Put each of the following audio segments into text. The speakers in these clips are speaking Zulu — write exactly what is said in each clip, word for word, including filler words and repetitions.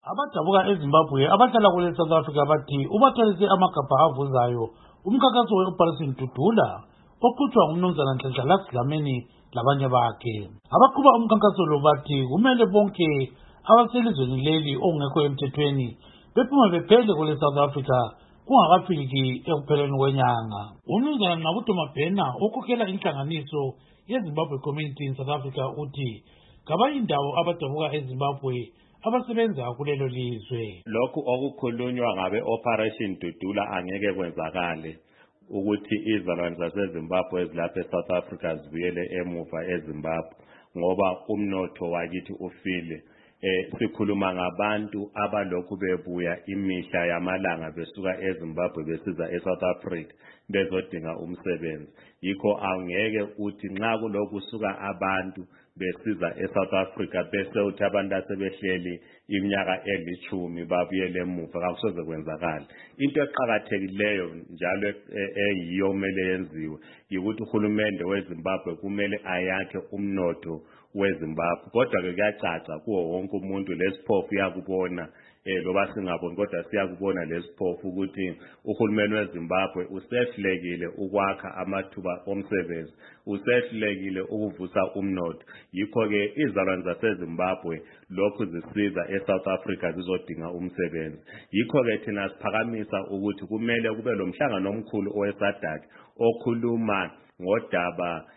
Abadabuka eZimbabwe abahlala kule South Africa bathi ubathalise amagabha avuzayo umkhankaso we-Operation Dudula oqhutshwa ngumnumzana Nhlanhla Lux Dlamini labanye bakhe. Abaqhuba umkhankaso lo bathi kumele bonke abaselizweni leli ongekho emthethweni bephuma bephele kule South Africa kungakafiki ekupheleni kwenyanga. Umnumzana Nqabuduma Bhena okhokhela inhlanganiso yeZimbabwe Community in South Africa uthi kabanye indawo abadabuka eZimbabwe abasebenza kulelo lizwe. Lokhu okukhulunywa ngabe Operation Dudula angeke kwenzakale ukuthi izalwane zaseZimbabwe ezilapha eSouth Africa zibuyele emuva eZimbabwe ngoba umnotho wakithi ufile. Eh sikhuluma ngabantu abalokhu bebuya imihla yamalanga besuka eZimbabwe besiza eSouth Africa bezodinga umsebenzi. Yikho angeke uthi nxa kulokhu suka abantu besiza eSouth Africa bese uthi abantu asebehleli iminyaka elithumi babuyele emuva akusoze kwenzakala. Into eqhakathekileyo njalo eyiyo kumele yenziwe ukuthi uhulumende weZimbabwe kumele ayakhe umnotho weZimbabwe. Kodwa ke kuyacaca kuwo wonke umuntu lesiphofu yakubona eh loba singaboni kodwa siyakubona lesiphofu ukuthi uhulumende weZimbabwe usehlekile ukwakha amathuba omsebenzi, usehlekile ukuvusa umnotho. Yikho ke izalwane zaseZimbabwe lokhu zisiza eSouth Africa zizodinga umsebenzi. Yikho ke thina siphakamisa ukuthi kumele kube lo mhlangano omkhulu oweSADC okhuluma ngodaba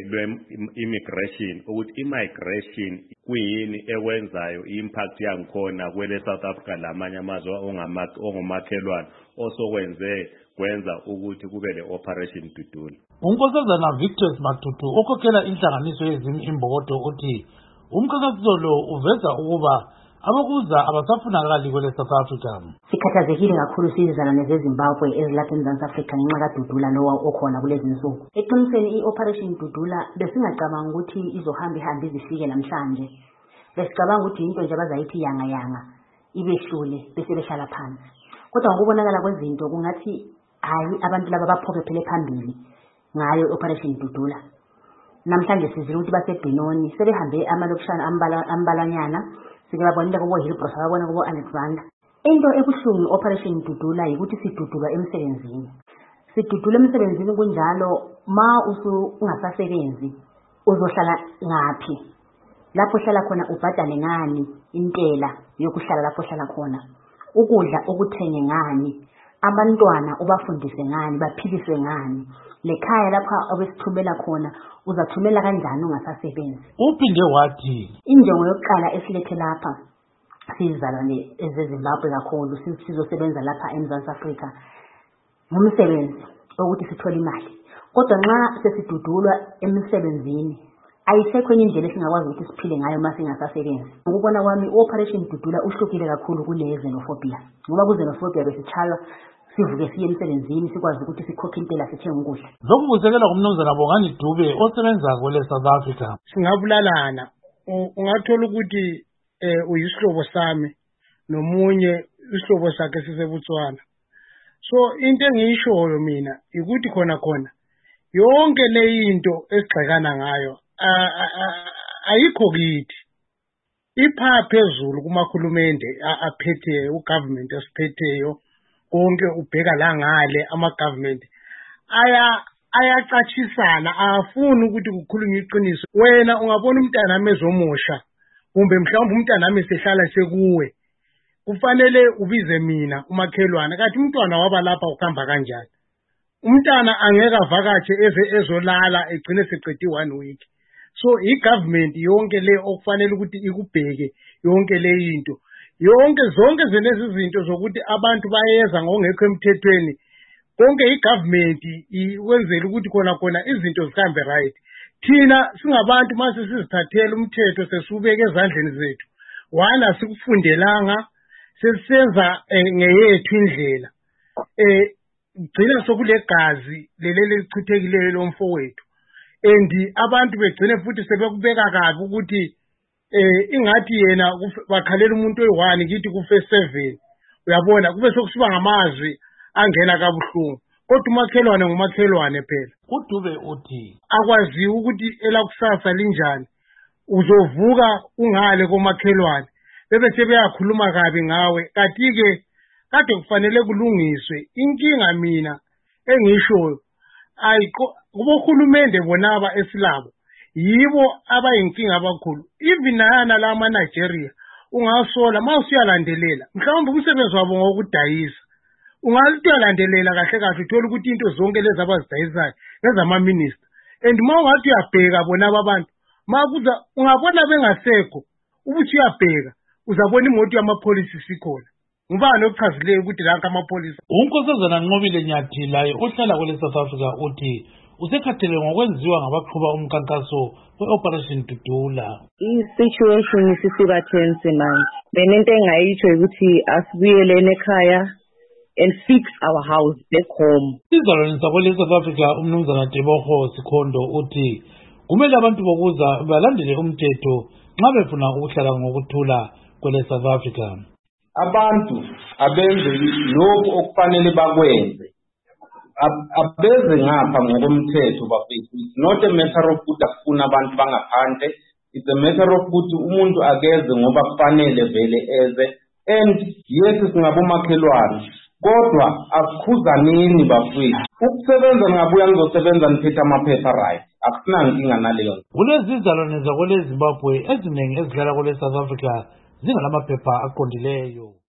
lwe-immigration ukuthi immigration kuyini ekwenzayo impact yangikhona kwele South Africa lamanye amazwe ongomakhelwane osokwenze kwenza ukuthi kube le Operation Dudula. Unkosazana Victor Matutu okhokhela inhlanganiso yezimi imbokodo uthi umkhankaso lo uveza ukuba abakuza abasafunakali kwele South Africa. Sikhathazekile kakhulu sizizalwane zeZimbabwe ezilapha eMzantsi Afrika ngenxa kaDudula lowa okhona kulezi nsuku. Eqinisweni i-Operation Dudula besingacabanga ukuthi izohamba ihambe izifike namhlanje. Besicabanga ukuthi into nje abazayithi yanga yanga ibehlule bese behlala phansi. Kodwa ngokubonakala kwezinto kungathi hayi abantu laba baphokophele phambili ngayo i-Operation Dudula. Namhlanje sizile ukuthi baseBenoni sebehambe amalokishana ambalanyana sike babonile kubo Hillbrow babona kubo Alexander. Into ebuhlungu Operation Dudula ukuthi sidudulwa emsebenzini. Sidudulwa emsebenzini kunjalo ma usu ungasasebenzi uzohlala ngaphi? Lapho hlala khona ubhadale ngani intela yokuhlala lapho hlala khona? Ukudla okuthenge ngani? Abantwana ubafundise ngani baphiliswe ngani? Lekhaya lapha obesithumela khona uzathumela kanjani ungasasebenzi? Uphinde wathi injongo yokuqala esilethe lapha sizalwane ezeZimbabwe kakhulu sizosebenza lapha eMzantsi Afrika ngumsebenzi ukuthi sithole imali. Kodwa nxa sesidudulwa emsebenzini ayisekho enye indlela esingakwazi ukuthi siphile ngayo uma singasasebenzi. Ukubona kwami i-Operation Dudula uhlukile kakhulu kule xenophobia ngoba ku xenophobia besichala sivuke siye emsebenzini sikwazi ukuthi sikhokhe impela sithenga ukudla. Lokhu kusekela kumnumzana Bongani Dube osebenza kwele South Africa. Singabulalana ungathola ukuthi eh uyisihlobo sami nomunye isihlobo sakhe siseBotswana. So into engiyishoyo mina ukuthi khona khona yonke le into esigxekana ngayo ayikho kithi. Ipha phezulu kumakhulumende aphethe ugovernment esiphetheyo konke ubheka la ngale ama government aya ayacachisana afuna ukuthi kukhulunywe iqiniso. Wena ungabona umntana amezomosha kumbe mhlawumbe umntana ami sehlala sekuwe kufanele ubize mina umakhelwane kathi umntwana waba lapha ukuhamba kanjani. Umntana angeka vakatshe eze ezolala egcine seqedi one week. So igovernment yonke le okufanele ukuthi ikubheke yonke le into yonke zonke zenezi izinto zokuthi abantu bayeza ngongekho emthethweni konke igovernment iwenzela ukuthi khona khona izinto zihambe right. Thina singabantu mase sizithathela umthetho sesubeke ezandleni zethu wala sikufundelanga sesisenza ngeyethu indlela eh gcina sokulegazi lelele lichithekileyo lomfowethu and abantu begcine futhi sebekubeka kabi ukuthi eh ingathi yena bakhalela umuntu oyi-one kithi kufe seven. Uyabona kube sokusiba ngamazwi angena kabuhlungu kodwa umakhelwane ngumakhelwane phela. UDube uthi akwazi ukuthi elakusasa linjani uzovuka ungale komakhelwane bebese beyakhuluma kabi ngawe kanti ke kade kufanele kulungiswe inkinga mina engisho ayiko kubohulumende bonaba esilabo yibo abayinkinga abakhulu even nana la ma Nigeria ungasola mawusiyalandelela mhlawumbe umsebenzi wabo ngokudayisa ungalandelela kahle kahle uthola ukuthi into zonke lezi abazidayisayo ezama minister and mawungathi uyabheka bona abantu makuza ungabona bengasekho ubuthi uyabheka uzabona imoto yamapolisi sikhona ngubani okuchazileyo ukuthi la amapolisi unkosazana Nqobile Nyathi laye ohlala kwele South Africa uthi usekhathele ngokwenziwa ngabaqhuba umkhankaso we-Operation Dudula. I-situation isisiba tense manje. Mina into engayitsho ukuthi asibuyelene ekhaya and fix our house back home. Izalwane sakwele South Africa umnumzana Tebogo Sikhondo uthi kumele abantu bokuza balandele umthetho nxa befuna ukuhlala ngokuthula kwele South Africa. Abantu abenze lokho okufanele bakwenze. Abeze ngapha ngokomthetho bafethu. It's not a matter of ukuthi afuna abantu bangaphandle. It's a matter of ukuthi umuntu ageze ngoba kufanele vele eze. And yes singabomakhelwane. Kodwa akukhuzanini bafethu. Ukusebenza ngabuya ngizosebenza ngiphethe amaphepha right. Akusinankinga naleyo. Kulezi izalwane zakwele Zimbabwe eziningi ezidlala kwele South Africa zingalamaphepha aqondileyo.